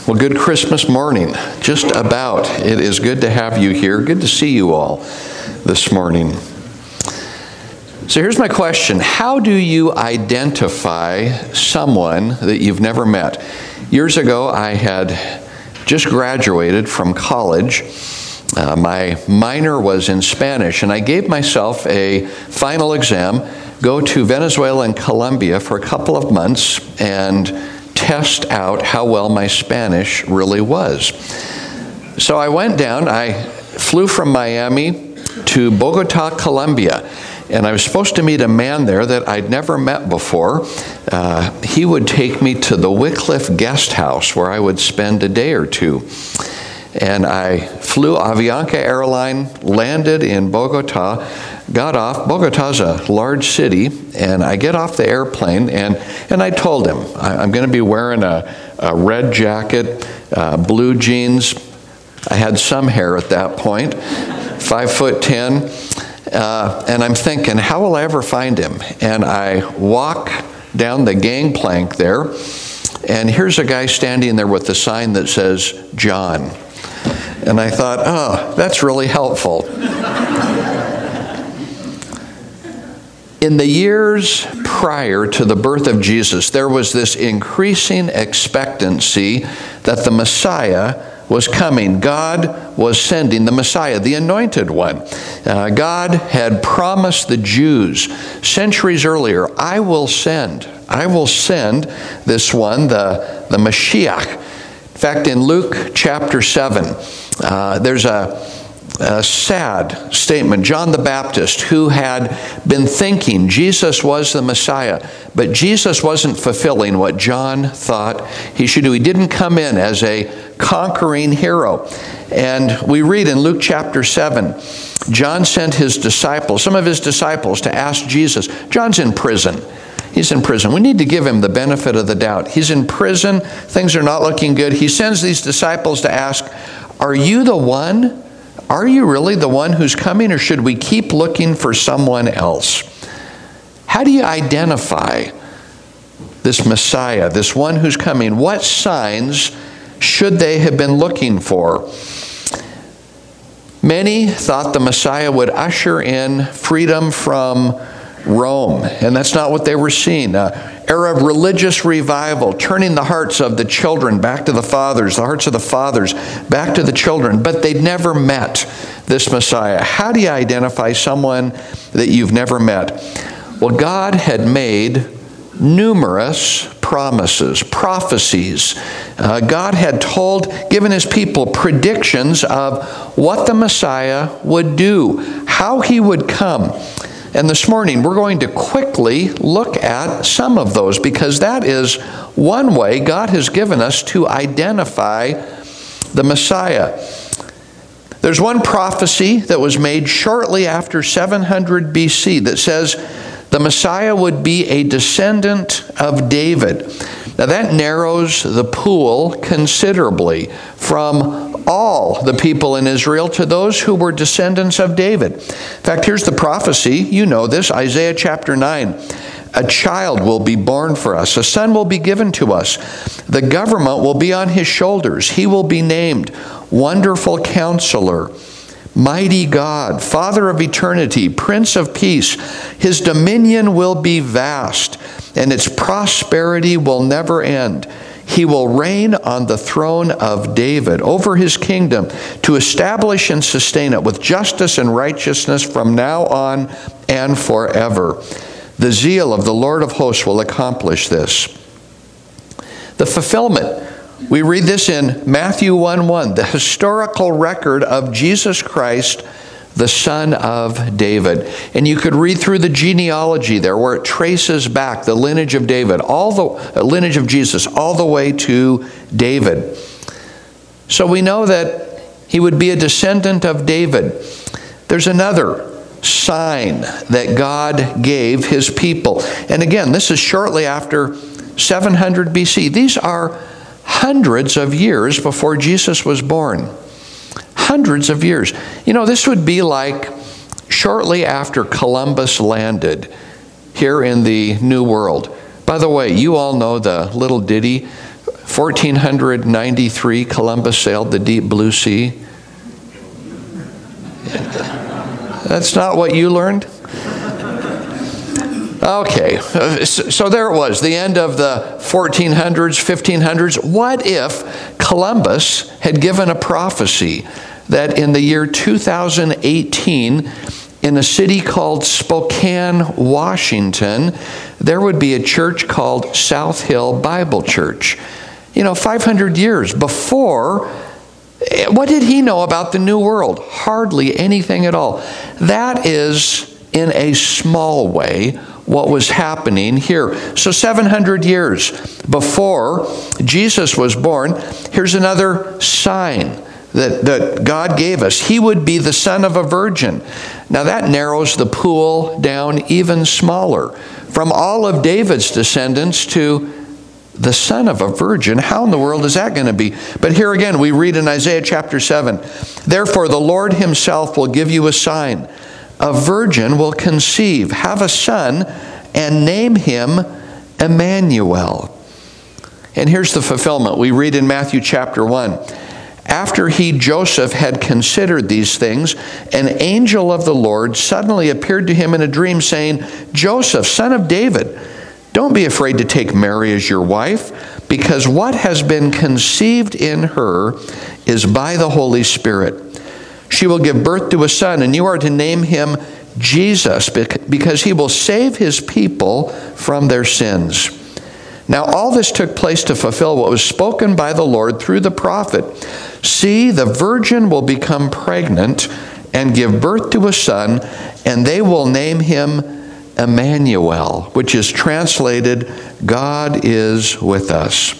Well, good Christmas morning. Just about. It is good to have you here. Good to see you all this morning. So here's my question. How do you identify someone that you've never met? Years ago, I had just graduated from college. My minor was in Spanish, and I gave myself a final exam, go to Venezuela and Colombia for a couple of months, and test out how well my Spanish really was. So I went down, I flew from Miami to Bogota, Colombia, and I was supposed to meet a man there that I'd never met before. He would take me to the Wycliffe Guest House where I would spend a day or two. And I flew Avianca airline, landed in Bogota, got off. Bogota's a large city, and I get off the airplane, and I told him, I'm going to be wearing a red jacket, blue jeans. I had some hair at that point, 5'10", and I'm thinking, how will I ever find him? And I walk down the gangplank there, and here's a guy standing there with a sign that says, John. And I thought, oh, that's really helpful. In the years prior to the birth of Jesus, there was this increasing expectancy that the Messiah was coming. God was sending the Messiah, the anointed one. God had promised the Jews centuries earlier, I will send this one, the Mashiach. In fact, in Luke chapter 7, there's a sad statement. John the Baptist, who had been thinking Jesus was the Messiah, but Jesus wasn't fulfilling what John thought he should do. He didn't come in as a conquering hero. And we read in Luke chapter 7, John sent his disciples, some of his disciples, to ask Jesus. John's in prison. He's in prison. We need to give him the benefit of the doubt. He's in prison. Things are not looking good. He sends these disciples to ask, are you the one? Are you really the one who's coming, or should we keep looking for someone else? How do you identify this Messiah, this one who's coming? What signs should they have been looking for? Many thought the Messiah would usher in freedom from Rome, and that's not what they were seeing. Era of religious revival, turning the hearts of the children back to the fathers, the hearts of the fathers back to the children, but they'd never met this Messiah. How do you identify someone that you've never met? Well, God had made numerous promises, prophecies. God had given his people predictions of what the Messiah would do, how he would come. And this morning, we're going to quickly look at some of those, because that is one way God has given us to identify the Messiah. There's one prophecy that was made shortly after 700 BC that says the Messiah would be a descendant of David. Now that narrows the pool considerably from all the people in Israel to those who were descendants of David. In fact, here's the prophecy. You know this, Isaiah chapter 9. A child will be born for us. A son will be given to us. The government will be on his shoulders. He will be named Wonderful Counselor, Mighty God, Father of Eternity, Prince of Peace. His dominion will be vast, and its prosperity will never end. He will reign on the throne of David over his kingdom to establish and sustain it with justice and righteousness from now on and forever. The zeal of the Lord of hosts will accomplish this. The fulfillment. We read this in Matthew 1:1, the historical record of Jesus Christ, the son of David. And you could read through the genealogy there where it traces back the lineage of David, all the lineage of Jesus, all the way to David. So we know that he would be a descendant of David. There's another sign that God gave his people. And again, this is shortly after 700 BC. These are hundreds of years before Jesus was born. Hundreds of years. You know, this would be like shortly after Columbus landed here in the New World. By the way, you all know the little ditty 1493, Columbus sailed the deep blue sea. That's not what you learned? Okay, so there it was, the end of the 1400s, 1500s. What if Columbus had given a prophecy that in the year 2018, in a city called Spokane, Washington, there would be a church called South Hill Bible Church? 500 years before, what did he know about the New World? Hardly anything at all. That is, in a small way, what was happening here. So 700 years before Jesus was born, here's another sign that God gave us. He would be the son of a virgin. Now that narrows the pool down even smaller. From all of David's descendants to the son of a virgin. How in the world is that going to be? But here again, we read in Isaiah chapter 7, "Therefore the Lord himself will give you a sign. A virgin will conceive, have a son, and name him Emmanuel." And here's the fulfillment. We read in Matthew chapter 1, "After he, Joseph, had considered these things, an angel of the Lord suddenly appeared to him in a dream, saying, 'Joseph, son of David, don't be afraid to take Mary as your wife, because what has been conceived in her is by the Holy Spirit. She will give birth to a son, and you are to name him Jesus, because he will save his people from their sins.' Now all this took place to fulfill what was spoken by the Lord through the prophet. 'See, the virgin will become pregnant and give birth to a son, and they will name him Emmanuel,' which is translated, 'God is with us.'"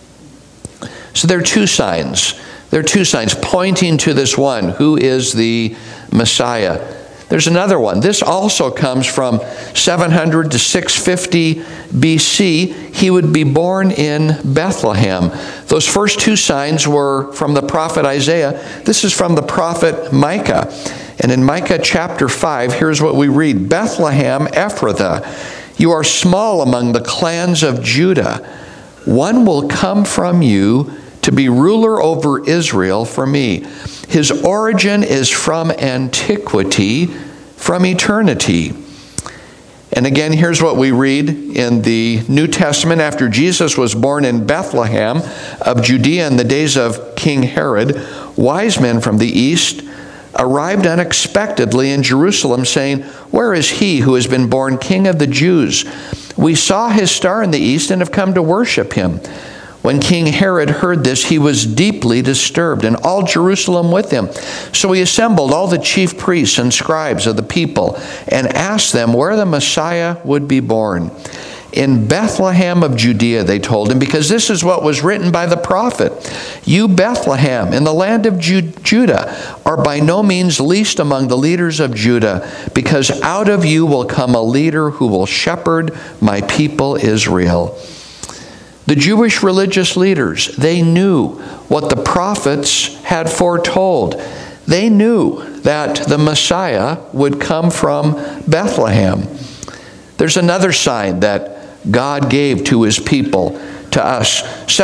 So there are two signs. There are two signs pointing to this one who is the Messiah. There's another one. This also comes from 700 to 650 BC. He would be born in Bethlehem. Those first two signs were from the prophet Isaiah. This is from the prophet Micah. And in Micah chapter 5, here's what we read. "Bethlehem Ephrathah, you are small among the clans of Judah. One will come from you to be ruler over Israel for me. His origin is from antiquity, from eternity." And again, here's what we read in the New Testament. "After Jesus was born in Bethlehem of Judea in the days of King Herod, wise men from the east arrived unexpectedly in Jerusalem, saying, 'Where is he who has been born King of the Jews? We saw his star in the east and have come to worship him.' When King Herod heard this, he was deeply disturbed, and all Jerusalem with him. So he assembled all the chief priests and scribes of the people and asked them where the Messiah would be born. 'In Bethlehem of Judea,' they told him, because this is what was written by the prophet. 'You, Bethlehem, in the land of Judah, are by no means least among the leaders of Judah, because out of you will come a leader who will shepherd my people Israel.'" The Jewish religious leaders, they knew what the prophets had foretold. They knew that the Messiah would come from Bethlehem. There's another sign that God gave to his people, to us.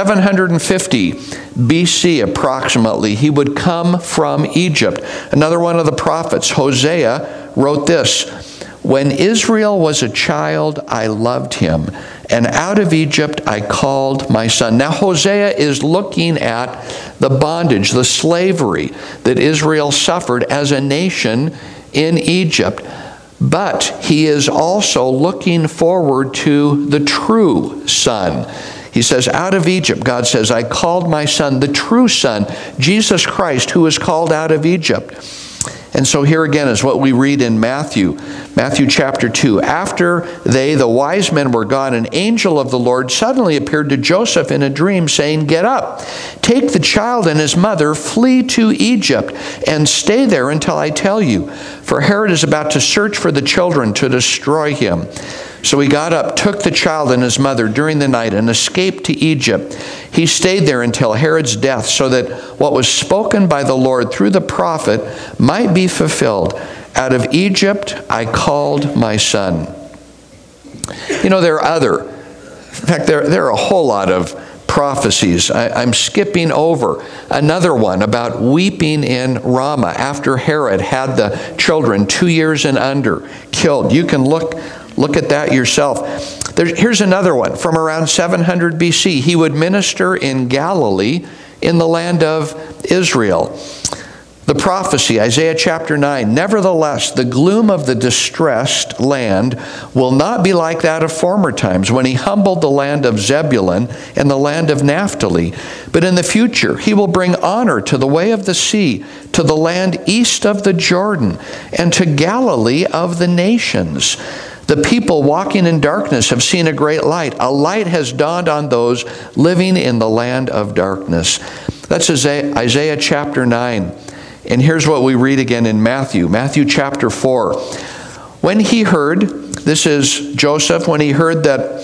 750 BC approximately, he would come from Egypt. Another one of the prophets, Hosea, wrote this, "When Israel was a child, I loved him, and out of Egypt I called my son." Now Hosea is looking at the bondage, the slavery that Israel suffered as a nation in Egypt. But he is also looking forward to the true son. He says, out of Egypt, God says, I called my son, the true son, Jesus Christ, who was called out of Egypt. And so here again is what we read in Matthew chapter 2. After they, the wise men, were gone, an angel of the Lord suddenly appeared to Joseph in a dream, saying, "Get up, take the child and his mother, flee to Egypt, and stay there until I tell you. For Herod is about to search for the children to destroy him." So he got up, took the child and his mother during the night, and escaped to Egypt. He stayed there until Herod's death, so that what was spoken by the Lord through the prophet might be fulfilled. Out of Egypt I called my son. You know, there are a whole lot of prophecies. I'm skipping over another one about weeping in Ramah after Herod had the children 2 years and under killed. You can look at that yourself. Here's another one from around 700 BC. He would minister in Galilee in the land of Israel. The prophecy, Isaiah chapter 9, nevertheless, the gloom of the distressed land will not be like that of former times, when he humbled the land of Zebulun and the land of Naphtali. But in the future, he will bring honor to the way of the sea, to the land east of the Jordan, and to Galilee of the nations. The people walking in darkness have seen a great light. A light has dawned on those living in the land of darkness. That's Isaiah chapter 9. And here's what we read again in Matthew chapter 4. When he heard, this is Joseph, when he heard that,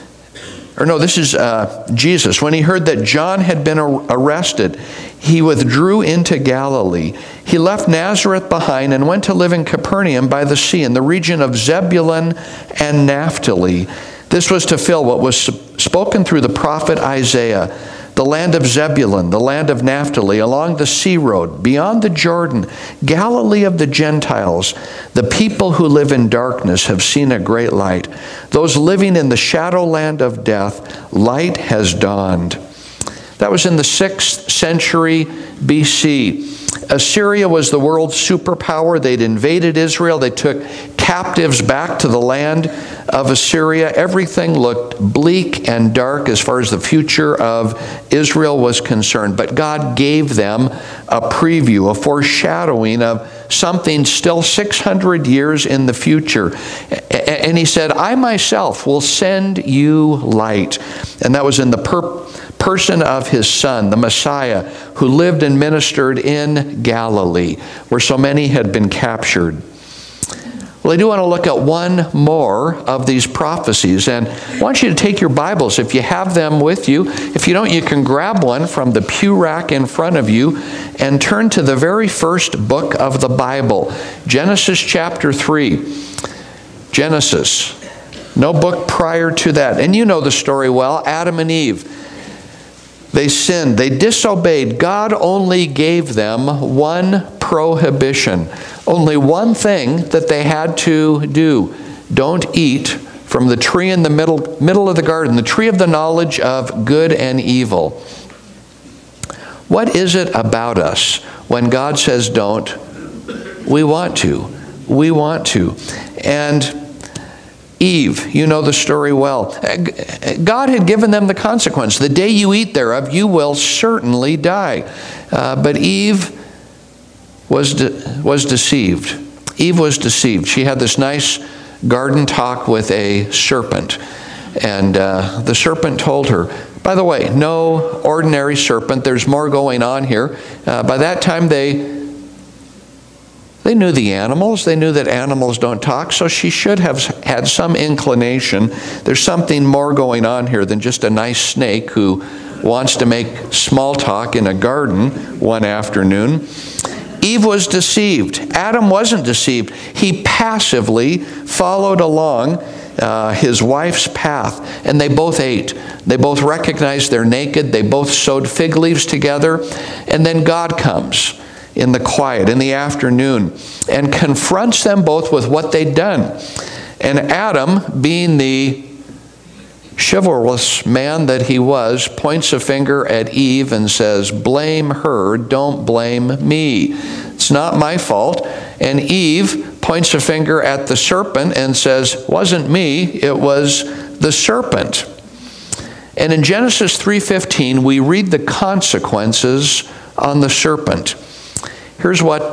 this is Jesus. When he heard that John had been arrested, he withdrew into Galilee. He left Nazareth behind and went to live in Capernaum by the sea in the region of Zebulun and Naphtali. This was to fill what was spoken through the prophet Isaiah. The land of Zebulun, the land of Naphtali, along the sea road, beyond the Jordan, Galilee of the Gentiles. The people who live in darkness have seen a great light. Those living in the shadow land of death, light has dawned. That was in the 6th century BC. Assyria was the world's superpower. They'd invaded Israel. They took captives back to the land of Assyria. Everything looked bleak and dark as far as the future of Israel was concerned. But God gave them a preview, a foreshadowing of something still 600 years in the future. And he said, I myself will send you light. And that was in the person of his Son, the Messiah, who lived and ministered in Galilee, where so many had been captured. Well, I do want to look at one more of these prophecies, and I want you to take your Bibles if you have them with you. If you don't, you can grab one from the pew rack in front of you and turn to the very first book of the Bible, Genesis chapter 3. Genesis. No book prior to that. And you know the story well, Adam and Eve. They sinned. They disobeyed. God only gave them one prohibition. Only one thing that they had to do. Don't eat from the tree in the middle of the garden, the tree of the knowledge of good and evil. What is it about us when God says don't? We want to. We want to. And Eve, you know the story well. God had given them the consequence. The day you eat thereof, you will certainly die. But Eve was deceived. Eve was deceived. She had this nice garden talk with a serpent. And the serpent told her, by the way, no ordinary serpent. There's more going on here. By that time, they knew the animals. They knew that animals don't talk, so she should have had some inclination. There's something more going on here than just a nice snake who wants to make small talk in a garden one afternoon. Eve was deceived. Adam wasn't deceived. He passively followed along his wife's path, and they both ate. They both recognized they're naked. They both sewed fig leaves together, and then God comes in the quiet, in the afternoon, and confronts them both with what they'd done. And Adam, being the chivalrous man that he was, points a finger at Eve and says, blame her, don't blame me. It's not my fault. And Eve points a finger at the serpent and says, wasn't me, it was the serpent. And in Genesis 3:15, we read the consequences on the serpent. Here's what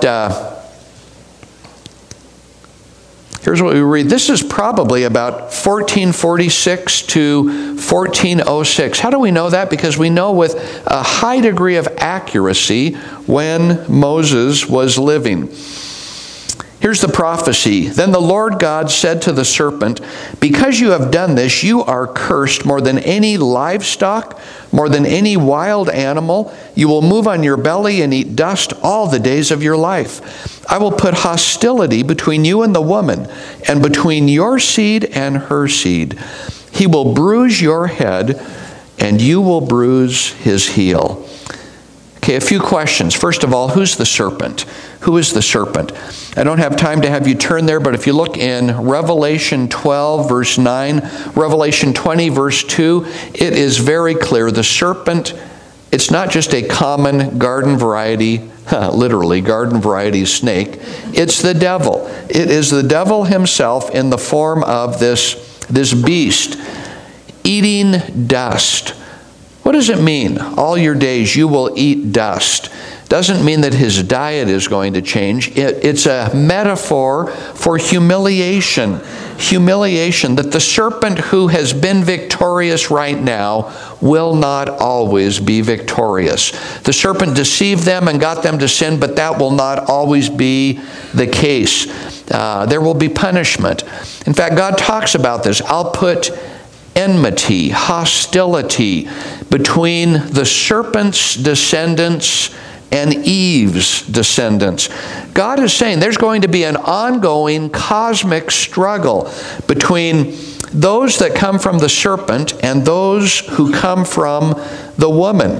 we read. This is probably about 1446 to 1406. How do we know that? Because we know with a high degree of accuracy when Moses was living. Here's the prophecy. Then the Lord God said to the serpent, because you have done this, you are cursed more than any livestock, more than any wild animal. You will move on your belly and eat dust all the days of your life. I will put hostility between you and the woman, and between your seed and her seed. He will bruise your head, and you will bruise his heel. Okay, a few questions. First of all, who's the serpent? Who is the serpent? I don't have time to have you turn there, but if you look in Revelation 12, verse 9, Revelation 20, verse 2, it is very clear. The serpent, it's not just a common garden variety, literally garden variety snake. It's the devil. It is the devil himself in the form of this beast, eating dust. What does it mean? All your days you will eat dust. Doesn't mean that his diet is going to change. It's a metaphor for humiliation. Humiliation, that the serpent who has been victorious right now will not always be victorious. The serpent deceived them and got them to sin, but that will not always be the case. There will be punishment. In fact, God talks about this. I'll put enmity, hostility between the serpent's descendants and Eve's descendants. God is saying there's going to be an ongoing cosmic struggle between those that come from the serpent and those who come from the woman.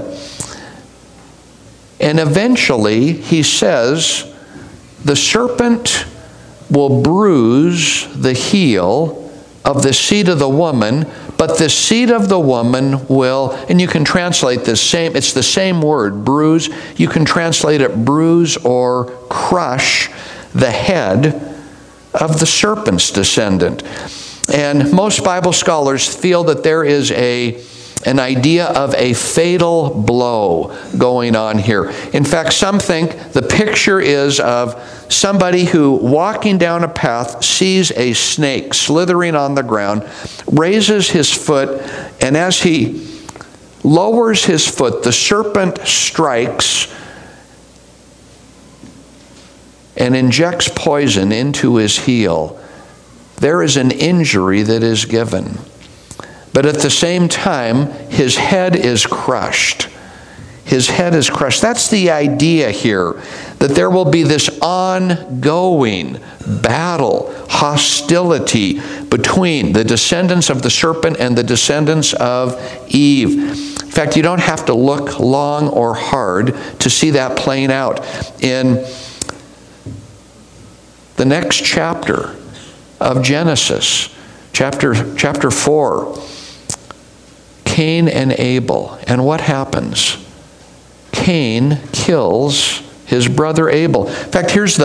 And eventually, he says, the serpent will bruise the heel of the seed of the woman, but the seed of the woman will, and you can translate this same, it's the same word, bruise. You can translate it bruise or crush the head of the serpent's descendant. And most Bible scholars feel that there is an idea of a fatal blow going on here. In fact, some think the picture is of somebody who, walking down a path, sees a snake slithering on the ground, raises his foot, and as he lowers his foot, the serpent strikes and injects poison into his heel. There is an injury that is given. But at the same time, his head is crushed. His head is crushed. That's the idea here, that there will be this ongoing battle, hostility between the descendants of the serpent and the descendants of Eve. In fact, you don't have to look long or hard to see that playing out. In the next chapter of Genesis, chapter 4, Cain and Abel. And what happens? Cain kills his brother Abel. In fact, here's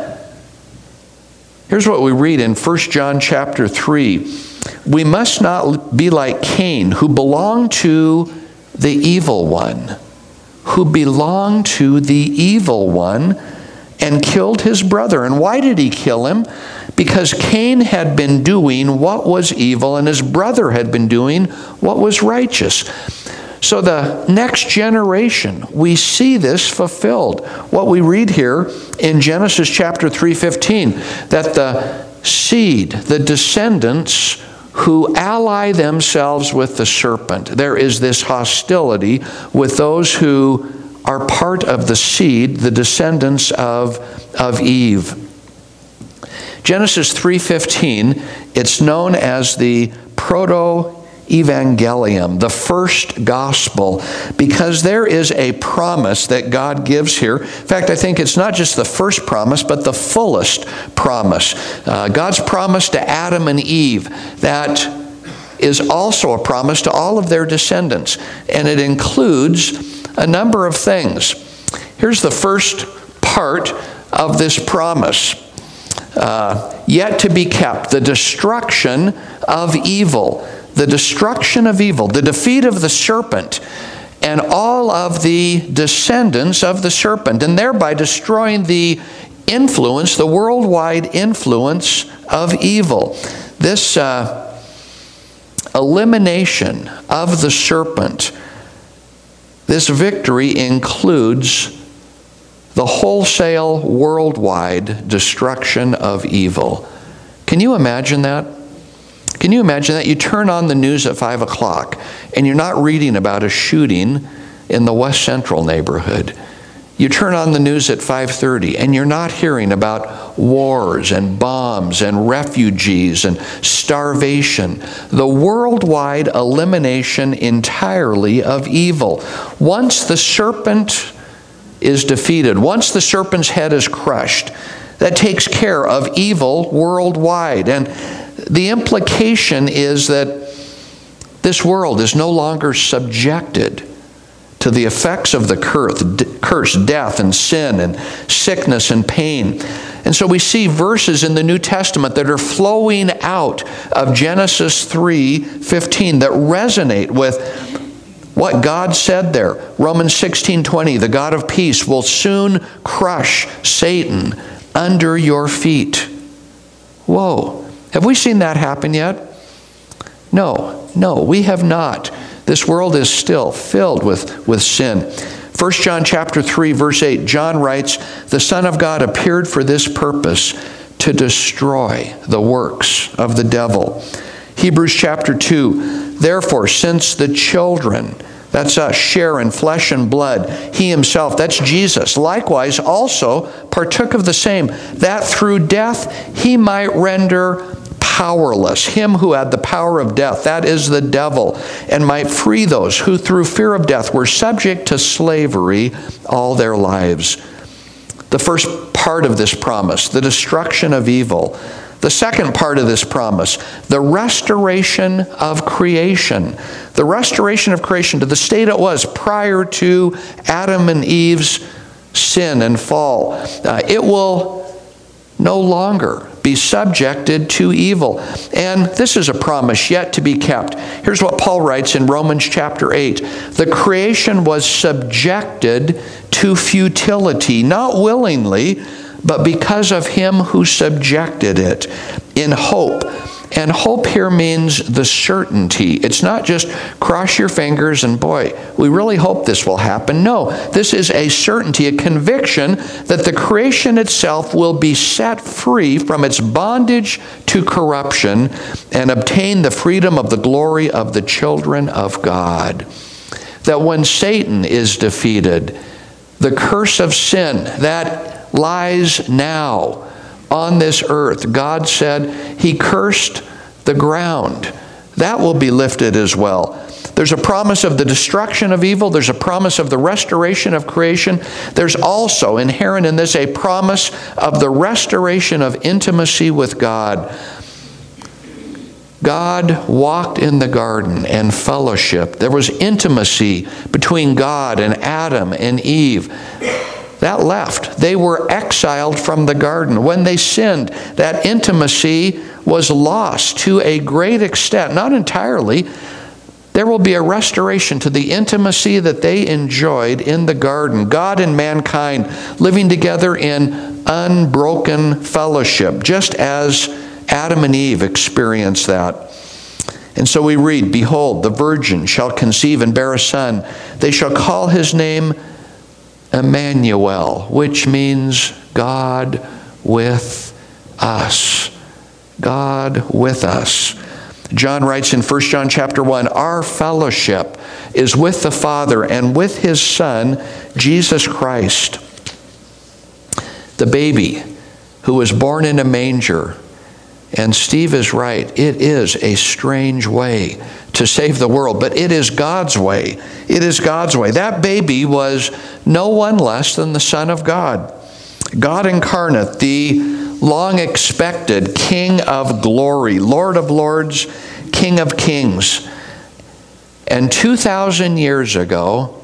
what we read in 1 John chapter 3. We must not be like Cain, who belonged to the evil one. Who belonged to the evil one and killed his brother. And why did he kill him? Because Cain had been doing what was evil and his brother had been doing what was righteous. So the next generation, we see this fulfilled. What we read here in Genesis chapter 3:15, that the seed, the descendants who ally themselves with the serpent, there is this hostility with those who are part of the seed, the descendants of Eve. Genesis 3:15, it's known as the Proto-Evangelium, the first gospel, because there is a promise that God gives here. In fact, I think it's not just the first promise, but the fullest promise. God's promise to Adam and Eve, that is also a promise to all of their descendants, and it includes a number of things. Here's the first part of this promise. Yet to be kept, the destruction of evil. The destruction of evil, the defeat of the serpent, and all of the descendants of the serpent, and thereby destroying the influence, the worldwide influence of evil. This elimination of the serpent, this victory includes the wholesale worldwide destruction of evil. Can you imagine that? Can you imagine that? You turn on the news at 5 o'clock and you're not reading about a shooting in the West Central neighborhood. You turn on the news at 5:30 and you're not hearing about wars and bombs and refugees and starvation. The worldwide elimination entirely of evil. Once the serpent is defeated, once the serpent's head is crushed, that takes care of evil worldwide. And the implication is that this world is no longer subjected to the effects of the curse, death and sin and sickness and pain. And so we see verses in the New Testament that are flowing out of Genesis 3:15 that resonate with what God said there. Romans 16:20, the God of peace will soon crush Satan under your feet. Whoa. Have we seen that happen yet? No, we have not. This world is still filled with sin. 1 John chapter 3, verse 8, John writes, the Son of God appeared for this purpose, to destroy the works of the devil. Hebrews chapter 2, therefore, since the children, that's us, share in flesh and blood, he himself, that's Jesus, likewise also partook of the same, that through death he might render powerless him who had the power of death, that is the devil, and might free those who through fear of death were subject to slavery all their lives. The first part of this promise, the destruction of evil. The second part of this promise, the restoration of creation. The restoration of creation to the state it was prior to Adam and Eve's sin and fall. It will no longer be subjected to evil. And this is a promise yet to be kept. Here's what Paul writes in Romans chapter 8. The creation was subjected to futility, not willingly, but because of him who subjected it, in hope. And hope here means the certainty. It's not just cross your fingers and boy, we really hope this will happen. No, this is a certainty, a conviction that the creation itself will be set free from its bondage to corruption and obtain the freedom of the glory of the children of God. That when Satan is defeated, the curse of sin that lies now on this earth, God said he cursed the ground. That will be lifted as well. There's a promise of the destruction of evil. There's a promise of the restoration of creation. There's also inherent in this a promise of the restoration of intimacy with God. God walked in the garden and fellowship. There was intimacy between God and Adam and Eve. That left. They were exiled from the garden. When they sinned, that intimacy was lost to a great extent. Not entirely. There will be a restoration to the intimacy that they enjoyed in the garden. God and mankind living together in unbroken fellowship, just as Adam and Eve experienced that. And so we read, behold, the virgin shall conceive and bear a son. They shall call his name Emmanuel, which means God with us. God with us. John writes in 1 John chapter 1, our fellowship is with the Father and with his Son, Jesus Christ. The baby who was born in a manger. And Steve is right. It is a strange way to save the world, but it is God's way. It is God's way. That baby was no one less than the Son of God. God incarnate, the long-expected King of glory, Lord of lords, King of kings. And 2,000 years ago,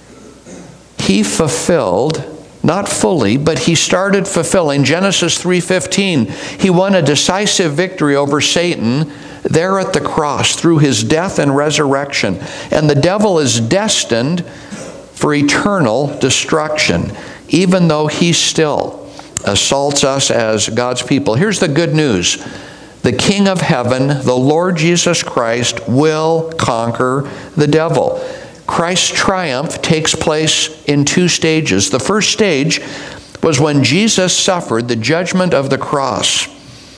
he fulfilled, not fully, but he started fulfilling Genesis 3:15. He won a decisive victory over Satan there at the cross through his death and resurrection. And the devil is destined for eternal destruction, even though he still assaults us as God's people. Here's the good news. The King of heaven, the Lord Jesus Christ, will conquer the devil. Christ's triumph takes place in two stages. The first stage was when Jesus suffered the judgment of the cross.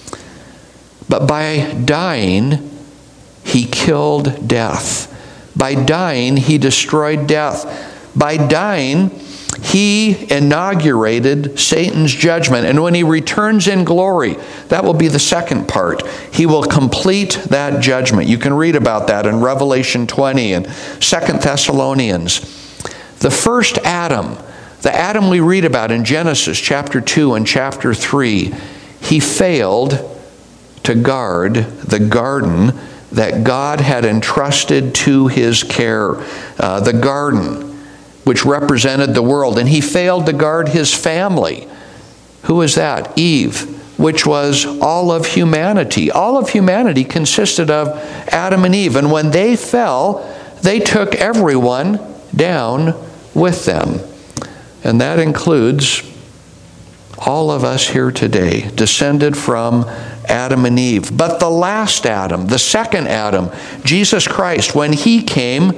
But by dying, he killed death. By dying, he destroyed death. By dying, He inaugurated Satan's judgment. And when he returns in glory, that will be the second part. He will complete that judgment. You can read about that in Revelation 20 and 2 Thessalonians. The first Adam, the Adam we read about in Genesis chapter 2 and chapter 3, he failed to guard the garden that God had entrusted to his care, the garden which represented the world. And he failed to guard his family. Who was that? Eve, which was all of humanity. All of humanity consisted of Adam and Eve. And when they fell, they took everyone down with them. And that includes all of us here today, descended from Adam and Eve. But the last Adam, the second Adam, Jesus Christ, when he came,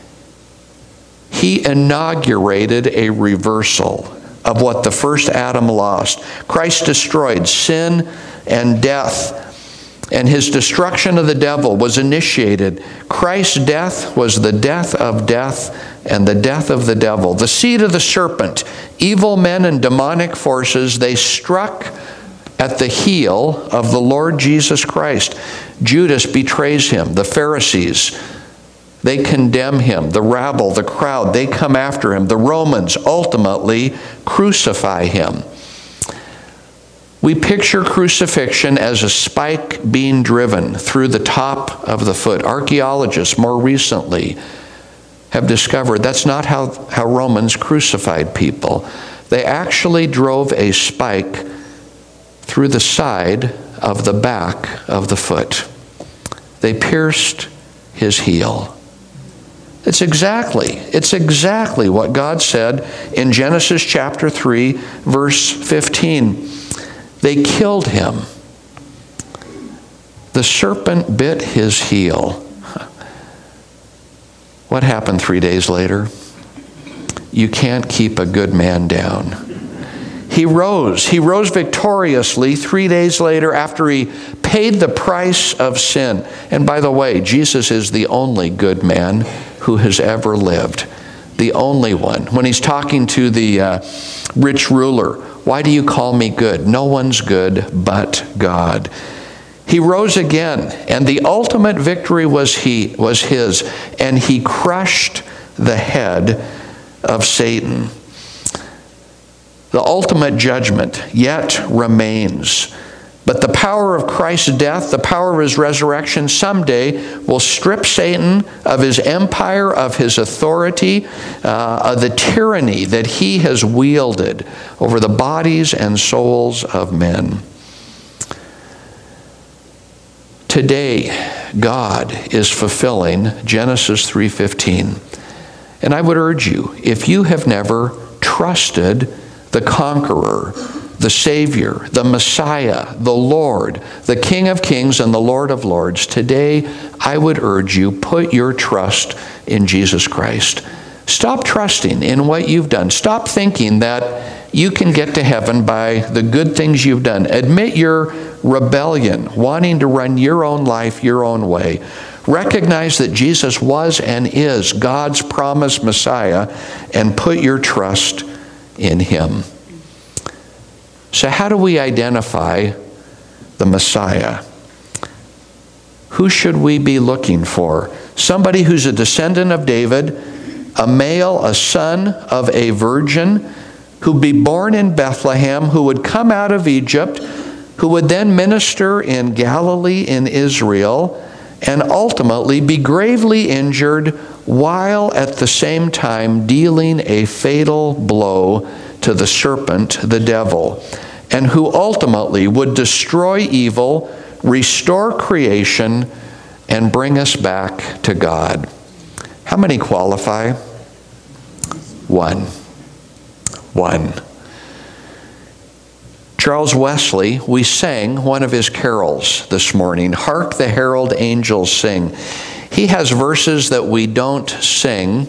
he inaugurated a reversal of what the first Adam lost. Christ destroyed sin and death, and his destruction of the devil was initiated. Christ's death was the death of death and the death of the devil. The seed of the serpent, evil men and demonic forces, they struck at the heel of the Lord Jesus Christ. Judas betrays him. The Pharisees, they condemn him. The rabble, the crowd, they come after him. The Romans ultimately crucify him. We picture crucifixion as a spike being driven through the top of the foot. Archaeologists more recently have discovered that's not how Romans crucified people. They actually drove a spike through the side of the back of the foot. They pierced his heel. It's exactly what God said in Genesis chapter 3, verse 15. They killed him. The serpent bit his heel. What happened 3 days later? You can't keep a good man down. He rose. He rose victoriously 3 days later after he paid the price of sin. And by the way, Jesus is the only good man who has ever lived. The only one. When he's talking to the rich ruler, why do you call me good? No one's good but God. He rose again, and the ultimate victory was his, and he crushed the head of Satan. The ultimate judgment yet remains. But the power of Christ's death, the power of his resurrection, someday will strip Satan of his empire, of his authority, of the tyranny that he has wielded over the bodies and souls of men. Today, God is fulfilling Genesis 3:15. And I would urge you, if you have never trusted the conqueror, the Savior, the Messiah, the Lord, the King of Kings and the Lord of Lords, today I would urge you, put your trust in Jesus Christ. Stop trusting in what you've done. Stop thinking that you can get to heaven by the good things you've done. Admit your rebellion, wanting to run your own life your own way. Recognize that Jesus was and is God's promised Messiah, and put your trust in him. So how do we identify the Messiah? Who should we be looking for? Somebody who's a descendant of David, a male, a son of a virgin, who'd be born in Bethlehem, who would come out of Egypt, who would then minister in Galilee in Israel, and ultimately be gravely injured while at the same time dealing a fatal blow to the serpent, the devil, and who ultimately would destroy evil, restore creation, and bring us back to God. How many qualify? One. Charles Wesley, we sang one of his carols this morning, "Hark the Herald Angels Sing." He has verses that we don't sing.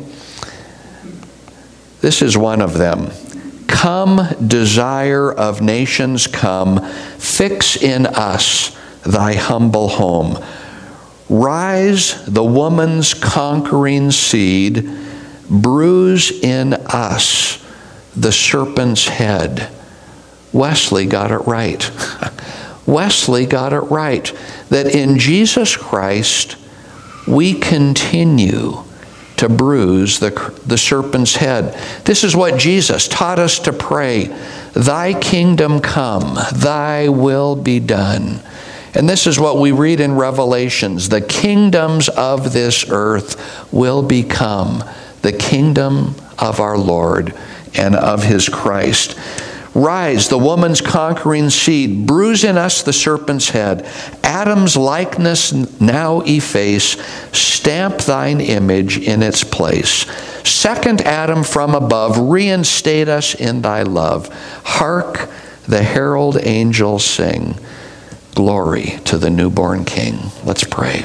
This is one of them. Come, desire of nations, come, fix in us thy humble home. Rise the woman's conquering seed, bruise in us the serpent's head. Wesley got it right. Wesley got it right. That in Jesus Christ, we continue to bruise the serpent's head. This is what Jesus taught us to pray. Thy kingdom come, thy will be done. And this is what we read in Revelations. The kingdoms of this earth will become the kingdom of our Lord and of his Christ. Rise, the woman's conquering seed, bruise in us the serpent's head. Adam's likeness now efface, stamp thine image in its place. Second Adam from above, reinstate us in thy love. Hark, the herald angels sing, glory to the newborn King. Let's pray.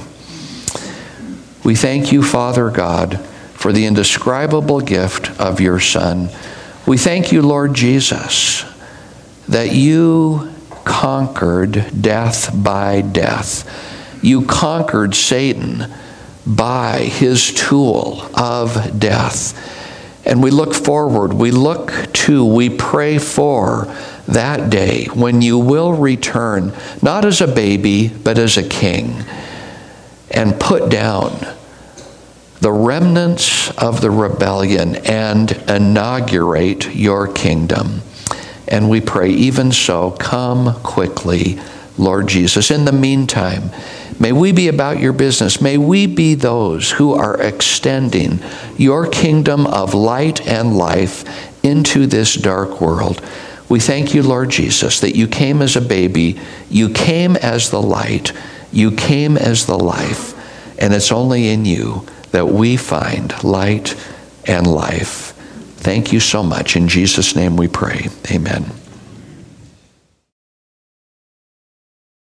We thank you, Father God, for the indescribable gift of your Son. We thank you, Lord Jesus, that you conquered death by death. You conquered Satan by his tool of death. And we look forward, we pray for that day when you will return, not as a baby, but as a king, and put down the remnants of the rebellion and inaugurate your kingdom. And we pray, even so, come quickly, Lord Jesus. In the meantime, may we be about your business. May we be those who are extending your kingdom of light and life into this dark world. We thank you, Lord Jesus, that you came as a baby, you came as the light, you came as the life, and it's only in you that we find light and life. Thank you so much. In Jesus' name we pray. Amen.